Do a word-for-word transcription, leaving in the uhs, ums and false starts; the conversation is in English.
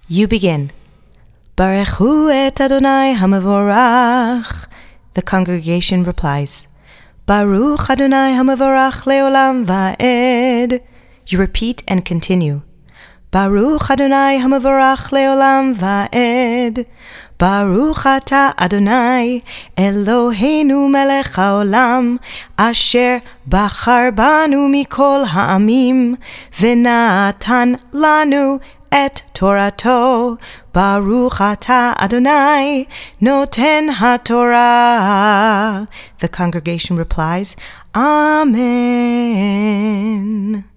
You begin. Barechu et Adonai Hamavorach. The congregation replies, Baruch Adonai Hamavorach leolam va'ed. You repeat and continue. Baruch Adonai Hamavorach leolam va'ed. Baruch ata Adonai Eloheinu melech haolam asher bachar banu mikol ha'amim v'natan lanu et Torato. Baruch ata Adonai noten haTorah. The congregation replies, Amen.